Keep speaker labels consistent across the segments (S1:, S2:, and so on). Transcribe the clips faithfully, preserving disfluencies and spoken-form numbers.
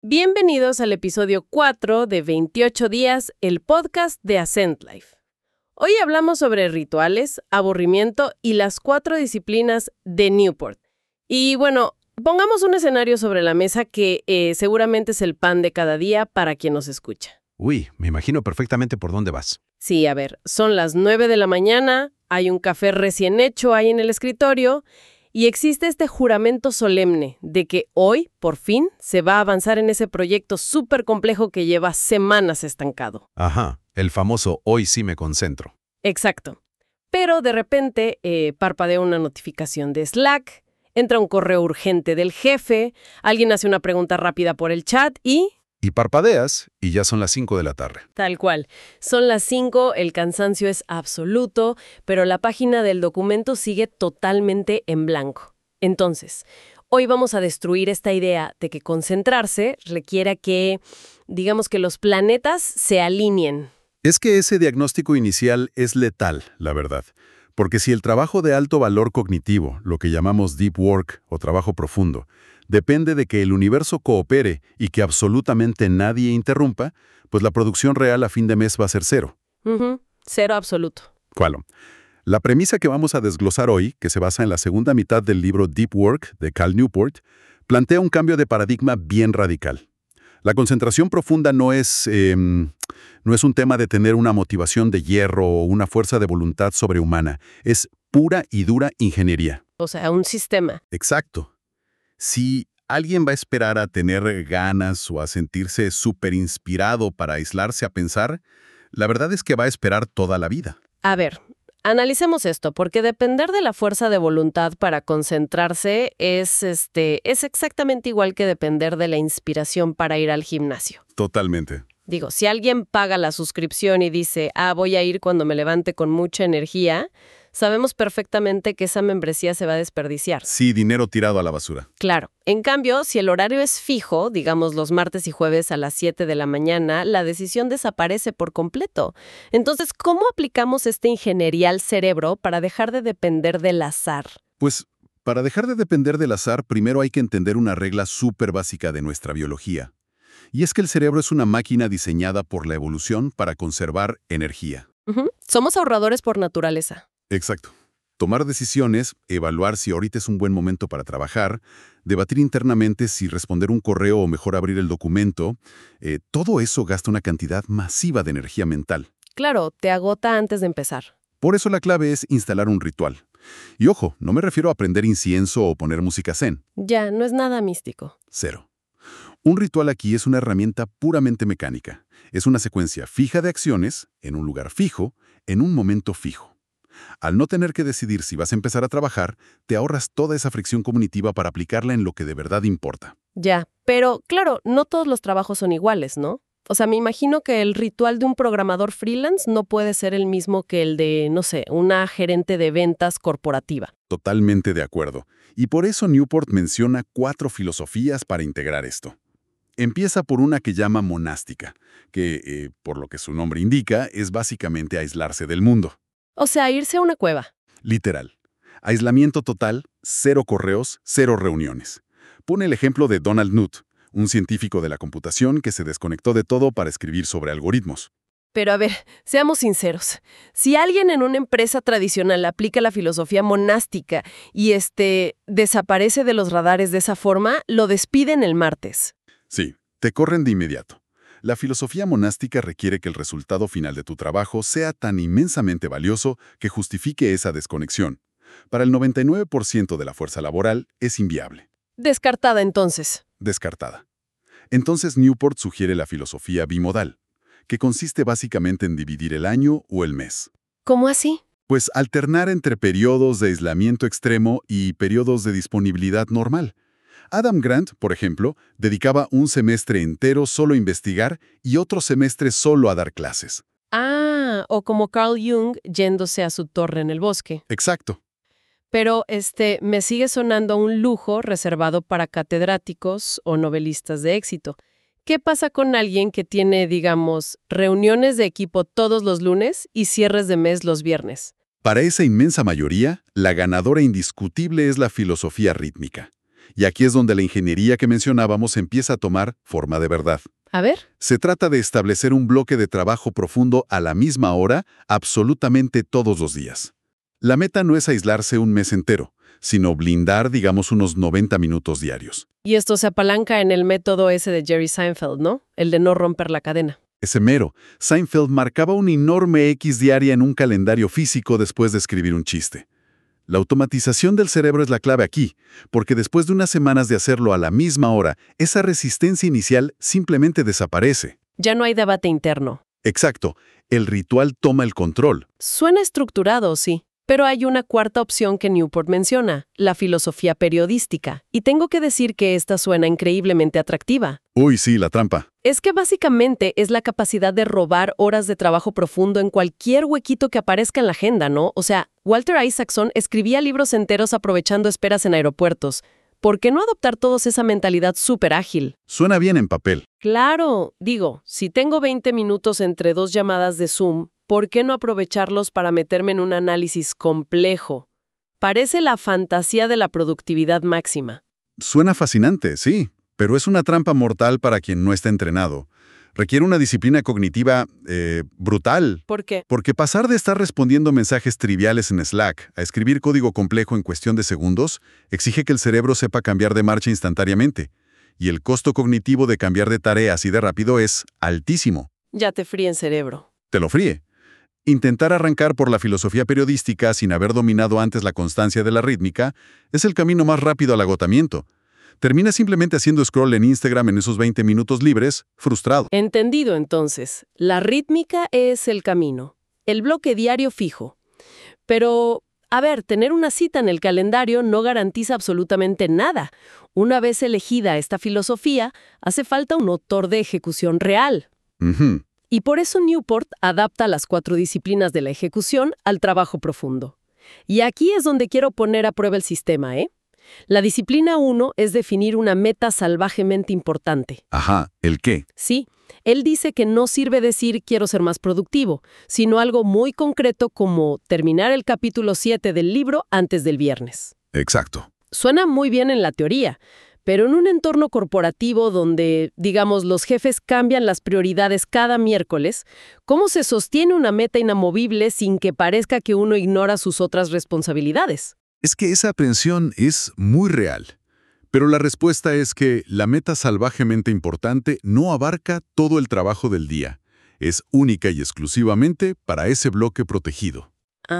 S1: Bienvenidos al episodio cuatro de veintiocho días, el podcast de Ascent Life. Hoy hablamos sobre rituales, aburrimiento y las cuatro disciplinas de Newport. Y bueno, pongamos un escenario sobre la mesa que eh, seguramente es el pan de cada día para quien nos escucha.
S2: Uy, me imagino perfectamente por dónde vas.
S1: Sí, a ver, son las nueve de la mañana, hay un café recién hecho ahí en el escritorio y existe este juramento solemne de que hoy, por fin, se va a avanzar en ese proyecto súper complejo que lleva semanas estancado.
S2: Ajá, el famoso hoy sí me concentro.
S1: Exacto. Pero de repente eh, parpadea una notificación de Slack, entra un correo urgente del jefe, alguien hace una pregunta rápida por el chat y...
S2: Y parpadeas y ya son las cinco de la tarde.
S1: Tal cual. Son las cinco, el cansancio es absoluto, pero la página del documento sigue totalmente en blanco. Entonces, hoy vamos a destruir esta idea de que concentrarse requiere que, digamos que los planetas se alineen.
S2: Es que ese diagnóstico inicial es letal, la verdad. Porque si el trabajo de alto valor cognitivo, lo que llamamos deep work o trabajo profundo, depende de que el universo coopere y que absolutamente nadie interrumpa, pues la producción real a fin de mes va a ser cero.
S1: Uh-huh. Cero absoluto.
S2: ¿Cuál? La premisa que vamos a desglosar hoy, que se basa en la segunda mitad del libro Deep Work de Cal Newport, plantea un cambio de paradigma bien radical. La concentración profunda no es, eh, no es un tema de tener una motivación de hierro o una fuerza de voluntad sobrehumana. Es pura y dura ingeniería.
S1: O sea, un sistema.
S2: Exacto. Si alguien va a esperar a tener ganas o a sentirse súper inspirado para aislarse a pensar, la verdad es que va a esperar toda la vida.
S1: A ver, analicemos esto, porque depender de la fuerza de voluntad para concentrarse es, este, es exactamente igual que depender de la inspiración para ir al gimnasio.
S2: Totalmente.
S1: Digo, si alguien paga la suscripción y dice, ah, voy a ir cuando me levante con mucha energía, sabemos perfectamente que esa membresía se va a desperdiciar.
S2: Sí, dinero tirado a la basura.
S1: Claro. En cambio, si el horario es fijo, digamos los martes y jueves a las siete de la mañana, la decisión desaparece por completo. Entonces, ¿cómo aplicamos esta ingeniería al cerebro para dejar de depender del azar?
S2: Pues, para dejar de depender del azar, primero hay que entender una regla súper básica de nuestra biología. Y es que el cerebro es una máquina diseñada por la evolución para conservar energía.
S1: Uh-huh. Somos ahorradores por naturaleza.
S2: Exacto. Tomar decisiones, evaluar si ahorita es un buen momento para trabajar, debatir internamente si responder un correo o mejor abrir el documento, eh, todo eso gasta una cantidad masiva de energía mental.
S1: Claro, te agota antes de empezar.
S2: Por eso la clave es instalar un ritual. Y ojo, no me refiero a prender incienso o poner música zen.
S1: Ya, no es nada místico.
S2: Cero. Un ritual aquí es una herramienta puramente mecánica. Es una secuencia fija de acciones, en un lugar fijo, en un momento fijo. Al no tener que decidir si vas a empezar a trabajar, te ahorras toda esa fricción cognitiva para aplicarla en lo que de verdad importa.
S1: Ya, pero claro, no todos los trabajos son iguales, ¿no? O sea, me imagino que el ritual de un programador freelance no puede ser el mismo que el de, no sé, una gerente de ventas corporativa.
S2: Totalmente de acuerdo. Y por eso Newport menciona cuatro filosofías para integrar esto. Empieza por una que llama monástica, que, eh, por lo que su nombre indica, es básicamente aislarse del mundo.
S1: O sea, irse a una cueva.
S2: Literal. Aislamiento total, cero correos, cero reuniones. Pone el ejemplo de Donald Knuth, un científico de la computación que se desconectó de todo para escribir sobre algoritmos.
S1: Pero a ver, seamos sinceros. Si alguien en una empresa tradicional aplica la filosofía monástica y este desaparece de los radares de esa forma, lo despiden el martes.
S2: Sí, te corren de inmediato. La filosofía monástica requiere que el resultado final de tu trabajo sea tan inmensamente valioso que justifique esa desconexión. Para el noventa y nueve por ciento de la fuerza laboral es inviable.
S1: Descartada entonces.
S2: Descartada. Entonces Newport sugiere la filosofía bimodal, que consiste básicamente en dividir el año o el mes.
S1: ¿Cómo así?
S2: Pues alternar entre periodos de aislamiento extremo y periodos de disponibilidad normal. Adam Grant, por ejemplo, dedicaba un semestre entero solo a investigar y otro semestre solo a dar clases.
S1: Ah, o como Carl Jung yéndose a su torre en el bosque.
S2: Exacto.
S1: Pero este me sigue sonando a un lujo reservado para catedráticos o novelistas de éxito. ¿Qué pasa con alguien que tiene, digamos, reuniones de equipo todos los lunes y cierres de mes los viernes?
S2: Para esa inmensa mayoría, la ganadora indiscutible es la filosofía rítmica. Y aquí es donde la ingeniería que mencionábamos empieza a tomar forma de verdad.
S1: A ver.
S2: Se trata de establecer un bloque de trabajo profundo a la misma hora, absolutamente todos los días. La meta no es aislarse un mes entero, sino blindar, digamos, unos noventa minutos diarios.
S1: Y esto se apalanca en el método ese de Jerry Seinfeld, ¿no? El de no romper la cadena.
S2: Ese mero, Seinfeld marcaba una enorme X diaria en un calendario físico después de escribir un chiste. La automatización del cerebro es la clave aquí, porque después de unas semanas de hacerlo a la misma hora, esa resistencia inicial simplemente desaparece.
S1: Ya no hay debate interno.
S2: Exacto, el ritual toma el control.
S1: Suena estructurado, sí. Pero hay una cuarta opción que Newport menciona, la filosofía periodística. Y tengo que decir que esta suena increíblemente atractiva.
S2: Uy, sí, la trampa.
S1: Es que básicamente es la capacidad de robar horas de trabajo profundo en cualquier huequito que aparezca en la agenda, ¿no? O sea, Walter Isaacson escribía libros enteros aprovechando esperas en aeropuertos. ¿Por qué no adoptar todos esa mentalidad súper ágil?
S2: Suena bien en papel.
S1: Claro, digo, si tengo veinte minutos entre dos llamadas de Zoom, ¿por qué no aprovecharlos para meterme en un análisis complejo? Parece la fantasía de la productividad máxima.
S2: Suena fascinante, sí, pero es una trampa mortal para quien no está entrenado. Requiere una disciplina cognitiva eh, brutal.
S1: ¿Por qué?
S2: Porque pasar de estar respondiendo mensajes triviales en Slack a escribir código complejo en cuestión de segundos exige que el cerebro sepa cambiar de marcha instantáneamente. Y el costo cognitivo de cambiar de tarea así de rápido es altísimo.
S1: Ya te fríe en cerebro.
S2: Te lo fríe. Intentar arrancar por la filosofía periodística sin haber dominado antes la constancia de la rítmica es el camino más rápido al agotamiento. Termina simplemente haciendo scroll en Instagram en esos veinte minutos libres, frustrado.
S1: Entendido, entonces. La rítmica es el camino. El bloque diario fijo. Pero, a ver, tener una cita en el calendario no garantiza absolutamente nada. Una vez elegida esta filosofía, hace falta un motor de ejecución real.
S2: Uh-huh.
S1: Y por eso Newport adapta las cuatro disciplinas de la ejecución al trabajo profundo. Y aquí es donde quiero poner a prueba el sistema, ¿eh? La disciplina uno es definir una meta salvajemente importante.
S2: Ajá, ¿el qué?
S1: Sí, él dice que no sirve decir quiero ser más productivo, sino algo muy concreto como terminar el capítulo siete del libro antes del viernes.
S2: Exacto.
S1: Suena muy bien en la teoría, pero en un entorno corporativo donde, digamos, los jefes cambian las prioridades cada miércoles, ¿cómo se sostiene una meta inamovible sin que parezca que uno ignora sus otras responsabilidades?
S2: Es que esa aprensión es muy real. Pero la respuesta es que la meta salvajemente importante no abarca todo el trabajo del día. Es única y exclusivamente para ese bloque protegido.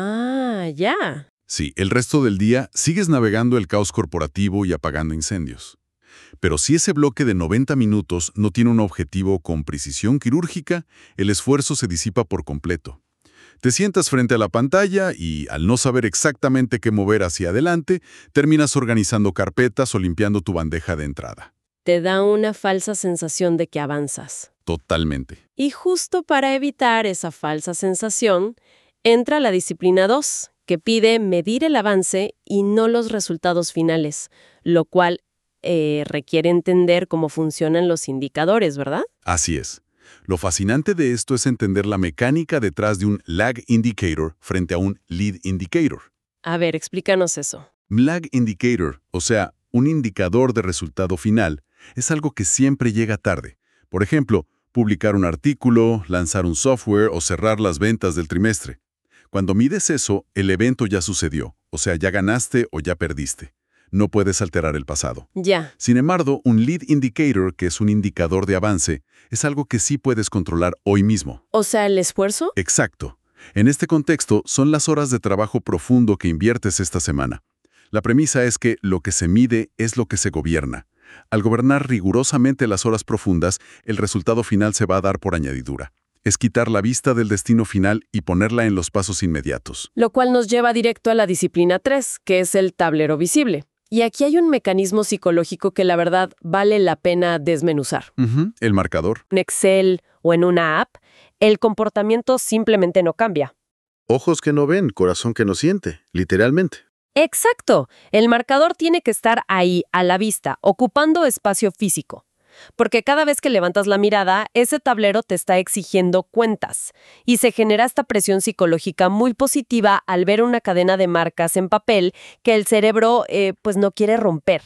S1: Ah, ya.
S2: Sí, el resto del día sigues navegando el caos corporativo y apagando incendios. Pero si ese bloque de noventa minutos no tiene un objetivo con precisión quirúrgica, el esfuerzo se disipa por completo. Te sientas frente a la pantalla y, al no saber exactamente qué mover hacia adelante, terminas organizando carpetas o limpiando tu bandeja de entrada.
S1: Te da una falsa sensación de que avanzas.
S2: Totalmente.
S1: Y justo para evitar esa falsa sensación, entra la disciplina dos, que pide medir el avance y no los resultados finales, lo cual eh, requiere entender cómo funcionan los indicadores, ¿verdad?
S2: Así es. Lo fascinante de esto es entender la mecánica detrás de un lag indicator frente a un lead indicator.
S1: A ver, explícanos eso.
S2: Lag indicator, o sea, un indicador de resultado final, es algo que siempre llega tarde. Por ejemplo, publicar un artículo, lanzar un software o cerrar las ventas del trimestre. Cuando mides eso, el evento ya sucedió, o sea, ya ganaste o ya perdiste. No puedes alterar el pasado.
S1: Ya.
S2: Sin embargo, un lead indicator, que es un indicador de avance, es algo que sí puedes controlar hoy mismo.
S1: O sea, ¿el esfuerzo?
S2: Exacto. En este contexto, son las horas de trabajo profundo que inviertes esta semana. La premisa es que lo que se mide es lo que se gobierna. Al gobernar rigurosamente las horas profundas, el resultado final se va a dar por añadidura. Es quitar la vista del destino final y ponerla en los pasos inmediatos.
S1: Lo cual nos lleva directo a la disciplina tres, que es el tablero visible. Y aquí hay un mecanismo psicológico que la verdad vale la pena desmenuzar.
S2: Uh-huh. El marcador.
S1: En Excel o en una app, el comportamiento simplemente no cambia.
S3: Ojos que no ven, corazón que no siente, literalmente.
S1: Exacto. El marcador tiene que estar ahí, a la vista, ocupando espacio físico. Porque cada vez que levantas la mirada, ese tablero te está exigiendo cuentas. Y se genera esta presión psicológica muy positiva al ver una cadena de marcas en papel que el cerebro, eh, pues no quiere romper.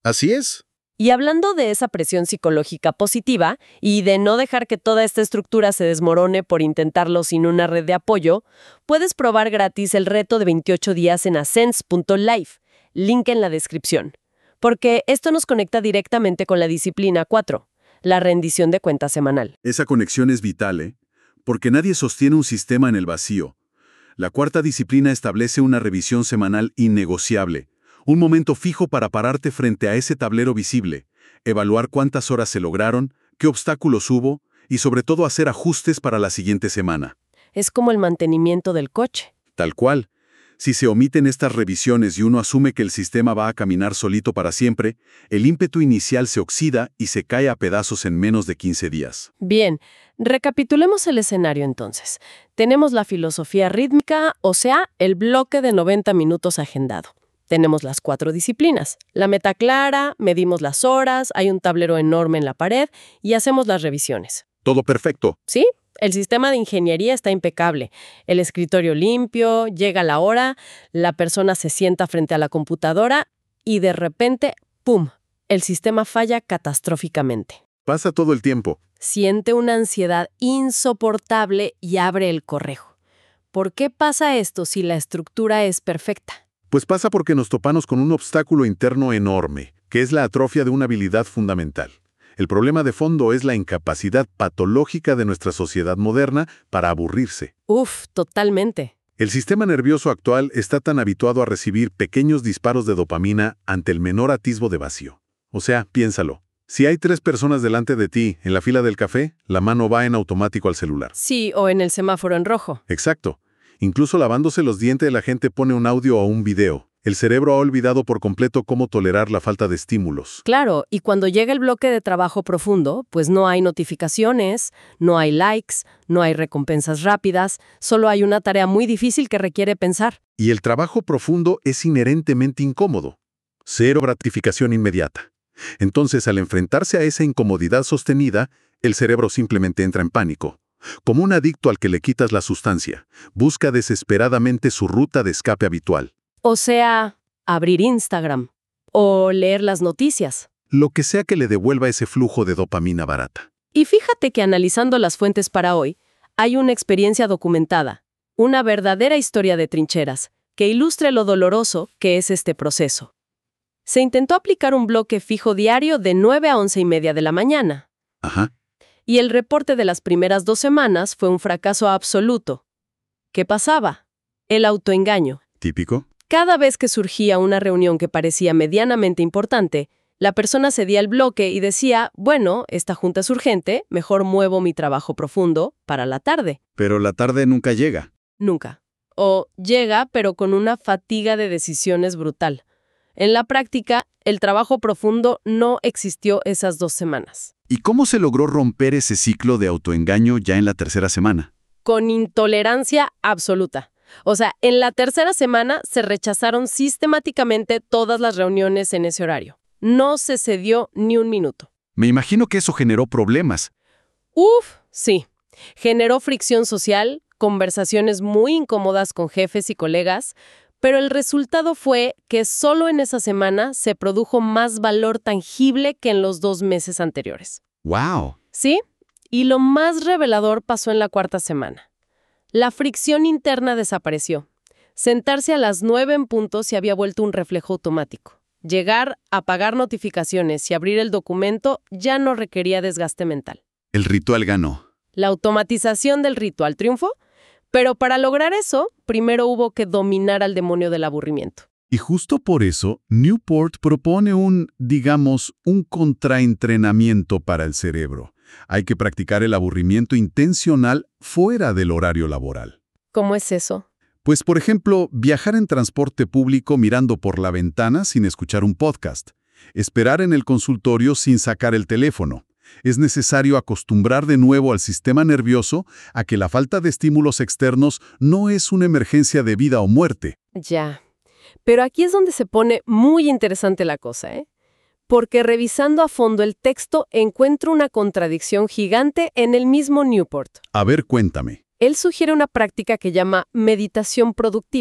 S3: Así es.
S1: Y hablando de esa presión psicológica positiva y de no dejar que toda esta estructura se desmorone por intentarlo sin una red de apoyo, puedes probar gratis el reto de veintiocho días en ascens punto life, link en la descripción. Porque esto nos conecta directamente con la disciplina cuatro, la rendición de cuentas semanal.
S2: Esa conexión es vital, ¿eh? Porque nadie sostiene un sistema en el vacío. La cuarta disciplina establece una revisión semanal innegociable, un momento fijo para pararte frente a ese tablero visible, evaluar cuántas horas se lograron, qué obstáculos hubo y sobre todo hacer ajustes para la siguiente semana.
S1: Es como el mantenimiento del coche.
S2: Tal cual. Si se omiten estas revisiones y uno asume que el sistema va a caminar solito para siempre, el ímpetu inicial se oxida y se cae a pedazos en menos de quince días.
S1: Bien, recapitulemos el escenario entonces. Tenemos la filosofía rítmica, o sea, el bloque de noventa minutos agendado. Tenemos las cuatro disciplinas. La meta clara, medimos las horas, hay un tablero enorme en la pared y hacemos las revisiones.
S2: Todo perfecto.
S1: ¿Sí? El sistema de ingeniería está impecable. El escritorio limpio, llega la hora, la persona se sienta frente a la computadora y de repente, ¡pum!, el sistema falla catastróficamente.
S2: Pasa todo el tiempo.
S1: Siente una ansiedad insoportable y abre el correo. ¿Por qué pasa esto si la estructura es perfecta?
S2: Pues pasa porque nos topamos con un obstáculo interno enorme, que es la atrofia de una habilidad fundamental. El problema de fondo es la incapacidad patológica de nuestra sociedad moderna para aburrirse.
S1: Uf, totalmente.
S2: El sistema nervioso actual está tan habituado a recibir pequeños disparos de dopamina ante el menor atisbo de vacío. O sea, piénsalo. Si hay tres personas delante de ti en la fila del café, la mano va en automático al celular.
S1: Sí, o en el semáforo en rojo.
S2: Exacto. Incluso lavándose los dientes la gente pone un audio o un video. El cerebro ha olvidado por completo cómo tolerar la falta de estímulos.
S1: Claro, y cuando llega el bloque de trabajo profundo, pues no hay notificaciones, no hay likes, no hay recompensas rápidas, solo hay una tarea muy difícil que requiere pensar.
S2: Y el trabajo profundo es inherentemente incómodo. Cero gratificación inmediata. Entonces, al enfrentarse a esa incomodidad sostenida, el cerebro simplemente entra en pánico. Como un adicto al que le quitas la sustancia, busca desesperadamente su ruta de escape habitual.
S1: O sea, abrir Instagram o leer las noticias.
S2: Lo que sea que le devuelva ese flujo de dopamina barata.
S1: Y fíjate que analizando las fuentes para hoy, hay una experiencia documentada, una verdadera historia de trincheras, que ilustre lo doloroso que es este proceso. Se intentó aplicar un bloque fijo diario de nueve a once y media de la mañana.
S2: Ajá.
S1: Y el reporte de las primeras dos semanas fue un fracaso absoluto. ¿Qué pasaba? El autoengaño.
S2: ¿Típico?
S1: Cada vez que surgía una reunión que parecía medianamente importante, la persona cedía el bloque y decía, bueno, esta junta es urgente, mejor muevo mi trabajo profundo para la tarde.
S2: Pero la tarde nunca llega.
S1: Nunca. O llega, pero con una fatiga de decisiones brutal. En la práctica, el trabajo profundo no existió esas dos semanas.
S2: ¿Y cómo se logró romper ese ciclo de autoengaño ya en la tercera semana?
S1: Con intolerancia absoluta. O sea, en la tercera semana se rechazaron sistemáticamente todas las reuniones en ese horario. No se cedió ni un minuto.
S2: Me imagino que eso generó problemas.
S1: Uf, sí. Generó fricción social, conversaciones muy incómodas con jefes y colegas, pero el resultado fue que solo en esa semana se produjo más valor tangible que en los dos meses anteriores.
S2: ¡Wow!
S1: ¿Sí? Y lo más revelador pasó en la cuarta semana. La fricción interna desapareció. Sentarse a las nueve en punto se había vuelto un reflejo automático. Llegar, apagar notificaciones y abrir el documento ya no requería desgaste mental.
S2: El ritual ganó.
S1: La automatización del ritual triunfó, pero para lograr eso, primero hubo que dominar al demonio del aburrimiento.
S2: Y justo por eso, Newport propone un, digamos, un contraentrenamiento para el cerebro. Hay que practicar el aburrimiento intencional fuera del horario laboral.
S1: ¿Cómo es eso?
S2: Pues, por ejemplo, viajar en transporte público mirando por la ventana sin escuchar un podcast. Esperar en el consultorio sin sacar el teléfono. Es necesario acostumbrar de nuevo al sistema nervioso a que la falta de estímulos externos no es una emergencia de vida o muerte.
S1: Ya. Pero aquí es donde se pone muy interesante la cosa, ¿eh? Porque revisando a fondo el texto encuentro una contradicción gigante en el mismo Newport.
S2: A ver, cuéntame.
S1: Él sugiere una práctica que llama meditación productiva,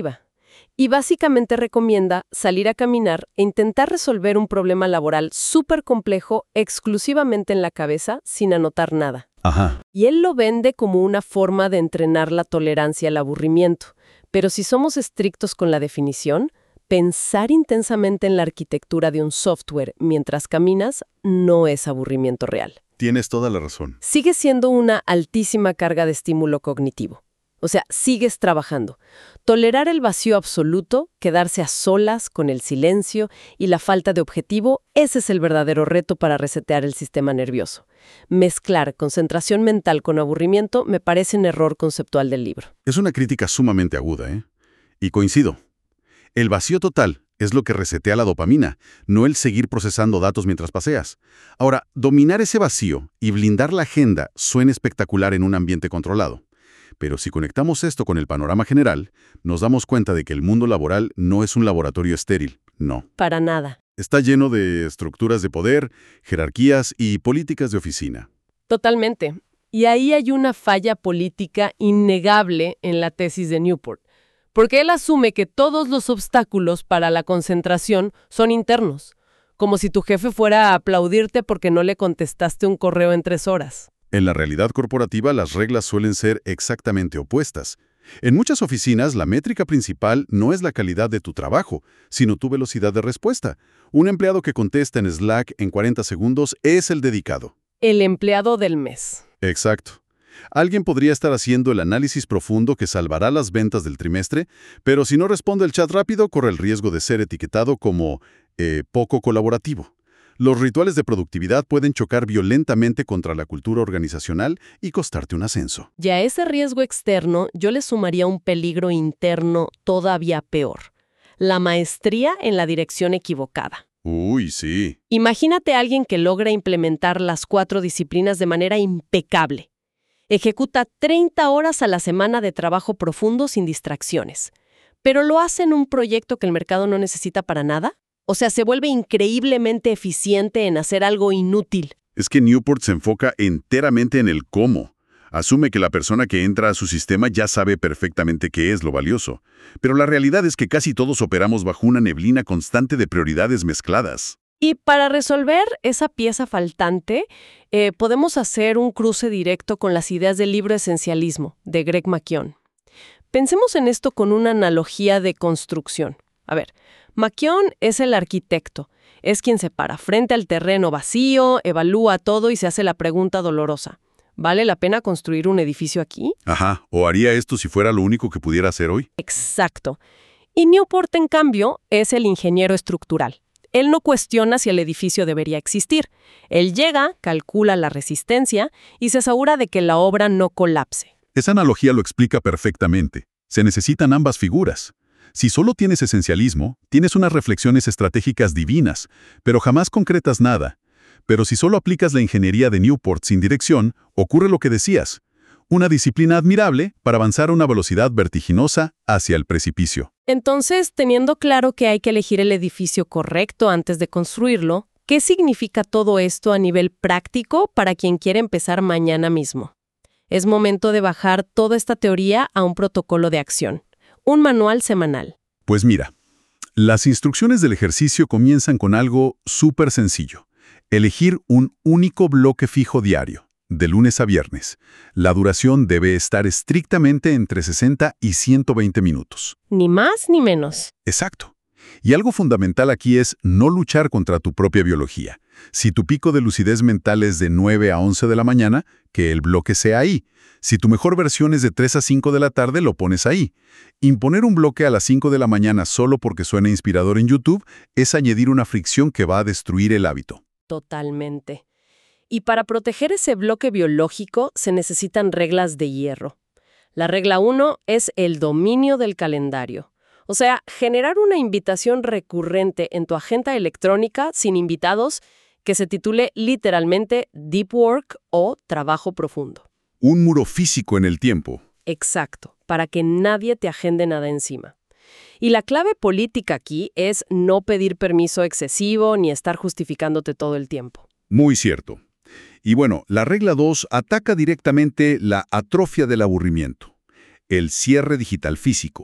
S1: Y básicamente recomienda salir a caminar e intentar resolver un problema laboral súper complejo exclusivamente en la cabeza sin anotar nada.
S2: Ajá.
S1: Y él lo vende como una forma de entrenar la tolerancia al aburrimiento. Pero si somos estrictos con la definición, pensar intensamente en la arquitectura de un software mientras caminas no es aburrimiento real.
S2: Tienes toda la razón.
S1: Sigue siendo una altísima carga de estímulo cognitivo. O sea, sigues trabajando. Tolerar el vacío absoluto, quedarse a solas con el silencio y la falta de objetivo, ese es el verdadero reto para resetear el sistema nervioso. Mezclar concentración mental con aburrimiento me parece un error conceptual del libro.
S2: Es una crítica sumamente aguda, ¿eh? Y coincido. El vacío total es lo que resetea la dopamina, no el seguir procesando datos mientras paseas. Ahora, dominar ese vacío y blindar la agenda suena espectacular en un ambiente controlado. Pero si conectamos esto con el panorama general, nos damos cuenta de que el mundo laboral no es un laboratorio estéril, no.
S1: Para nada.
S2: Está lleno de estructuras de poder, jerarquías y políticas de oficina.
S1: Totalmente. Y ahí hay una falla política innegable en la tesis de Newport. Porque él asume que todos los obstáculos para la concentración son internos, como si tu jefe fuera a aplaudirte porque no le contestaste un correo en tres horas.
S2: En la realidad corporativa, las reglas suelen ser exactamente opuestas. En muchas oficinas, la métrica principal no es la calidad de tu trabajo, sino tu velocidad de respuesta. Un empleado que contesta en Slack en cuarenta segundos es el dedicado.
S1: El empleado del mes.
S2: Exacto. Alguien podría estar haciendo el análisis profundo que salvará las ventas del trimestre, pero si no responde el chat rápido, corre el riesgo de ser etiquetado como eh, poco colaborativo. Los rituales de productividad pueden chocar violentamente contra la cultura organizacional y costarte un ascenso.
S1: Y a ese riesgo externo yo le sumaría un peligro interno todavía peor. La maestría en la dirección equivocada.
S2: Uy, sí.
S1: Imagínate a alguien que logra implementar las cuatro disciplinas de manera impecable. Ejecuta treinta horas a la semana de trabajo profundo sin distracciones. ¿Pero lo hace en un proyecto que el mercado no necesita para nada? O sea, se vuelve increíblemente eficiente en hacer algo inútil.
S2: Es que Newport se enfoca enteramente en el cómo. Asume que la persona que entra a su sistema ya sabe perfectamente qué es lo valioso. Pero la realidad es que casi todos operamos bajo una neblina constante de prioridades mezcladas.
S1: Y para resolver esa pieza faltante, eh, podemos hacer un cruce directo con las ideas del libro Esencialismo, de Greg McKeown. Pensemos en esto con una analogía de construcción. A ver, McKeown es el arquitecto. Es quien se para frente al terreno vacío, evalúa todo y se hace la pregunta dolorosa. ¿Vale la pena construir un edificio aquí?
S2: Ajá, o haría esto si fuera lo único que pudiera hacer hoy.
S1: Exacto. Y Newport, en cambio, es el ingeniero estructural. Él no cuestiona si el edificio debería existir. Él llega, calcula la resistencia y se asegura de que la obra no colapse.
S2: Esa analogía lo explica perfectamente. Se necesitan ambas figuras. Si solo tienes esencialismo, tienes unas reflexiones estratégicas divinas, pero jamás concretas nada. Pero si solo aplicas la ingeniería de Newport sin dirección, ocurre lo que decías. Una disciplina admirable para avanzar a una velocidad vertiginosa hacia el precipicio.
S1: Entonces, teniendo claro que hay que elegir el edificio correcto antes de construirlo, ¿qué significa todo esto a nivel práctico para quien quiere empezar mañana mismo? Es momento de bajar toda esta teoría a un protocolo de acción, un manual semanal.
S2: Pues mira, las instrucciones del ejercicio comienzan con algo súper sencillo. Elegir un único bloque fijo diario, de lunes a viernes. La duración debe estar estrictamente entre sesenta y ciento veinte minutos.
S1: Ni más ni menos.
S2: Exacto. Y algo fundamental aquí es no luchar contra tu propia biología. Si tu pico de lucidez mental es de nueve a once de la mañana, que el bloque sea ahí. Si tu mejor versión es de tres a cinco de la tarde, lo pones ahí. Imponer un bloque a las cinco de la mañana solo porque suena inspirador en YouTube es añadir una fricción que va a destruir el hábito.
S1: Totalmente. Y para proteger ese bloque biológico se necesitan reglas de hierro. La regla uno es el dominio del calendario. O sea, generar una invitación recurrente en tu agenda electrónica sin invitados que se titule literalmente Deep Work o Trabajo Profundo.
S2: Un muro físico en el tiempo.
S1: Exacto, para que nadie te agende nada encima. Y la clave política aquí es no pedir permiso excesivo ni estar justificándote todo el tiempo.
S2: Muy cierto. Y bueno, la regla dos ataca directamente la atrofia del aburrimiento. El cierre digital físico.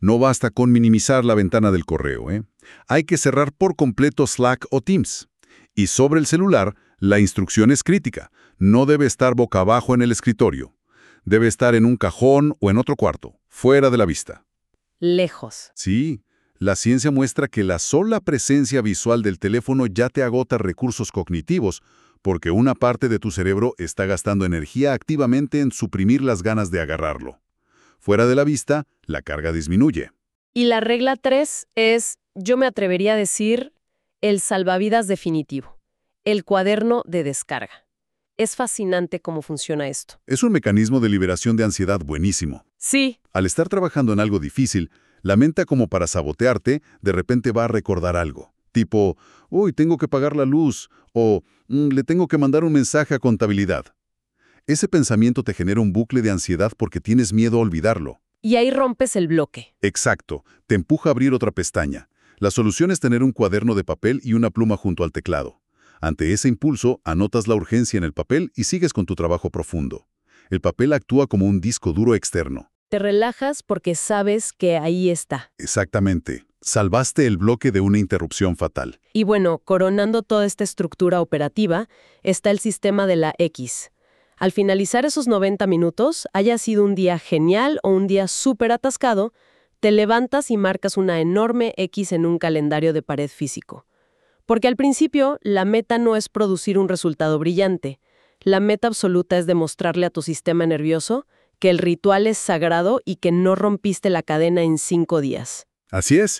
S2: No basta con minimizar la ventana del correo, ¿eh? Hay que cerrar por completo Slack o Teams. Y sobre el celular, la instrucción es crítica. No debe estar boca abajo en el escritorio. Debe estar en un cajón o en otro cuarto, fuera de la vista.
S1: Lejos.
S2: Sí, la ciencia muestra que la sola presencia visual del teléfono ya te agota recursos cognitivos, porque una parte de tu cerebro está gastando energía activamente en suprimir las ganas de agarrarlo. Fuera de la vista, la carga disminuye.
S1: Y la regla tres es, yo me atrevería a decir, el salvavidas definitivo, el cuaderno de descarga. Es fascinante cómo funciona esto.
S2: Es un mecanismo de liberación de ansiedad buenísimo.
S1: Sí.
S2: Al estar trabajando en algo difícil, la mente como para sabotearte, de repente va a recordar algo. Tipo, uy, tengo que pagar la luz, o mm, le tengo que mandar un mensaje a contabilidad. Ese pensamiento te genera un bucle de ansiedad porque tienes miedo a olvidarlo.
S1: Y ahí rompes el bloque.
S2: Exacto, te empuja a abrir otra pestaña. La solución es tener un cuaderno de papel y una pluma junto al teclado. Ante ese impulso, anotas la urgencia en el papel y sigues con tu trabajo profundo. El papel actúa como un disco duro externo.
S1: Te relajas porque sabes que ahí está.
S2: Exactamente. Salvaste el bloque de una interrupción fatal.
S1: Y bueno, coronando toda esta estructura operativa, está el sistema de la X. Al finalizar esos noventa minutos, haya sido un día genial o un día súper atascado, te levantas y marcas una enorme X en un calendario de pared físico. Porque al principio, la meta no es producir un resultado brillante. La meta absoluta es demostrarle a tu sistema nervioso que el ritual es sagrado y que no rompiste la cadena en cinco días.
S2: Así es.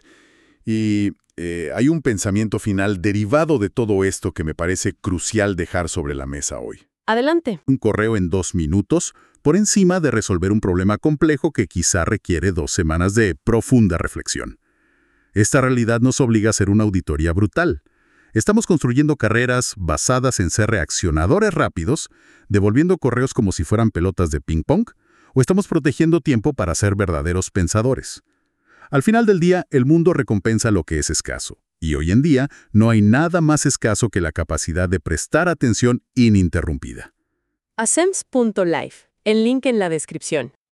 S2: Y eh, hay un pensamiento final derivado de todo esto que me parece crucial dejar sobre la mesa hoy.
S1: Adelante.
S2: Un correo en dos minutos, por encima de resolver un problema complejo que quizá requiere dos semanas de profunda reflexión. Esta realidad nos obliga a hacer una auditoría brutal. Estamos construyendo carreras basadas en ser reaccionadores rápidos, devolviendo correos como si fueran pelotas de ping-pong, o estamos protegiendo tiempo para ser verdaderos pensadores. Al final del día, el mundo recompensa lo que es escaso. Y hoy en día, no hay nada más escaso que la capacidad de prestar atención ininterrumpida.
S1: Asems punto life, el link en la descripción.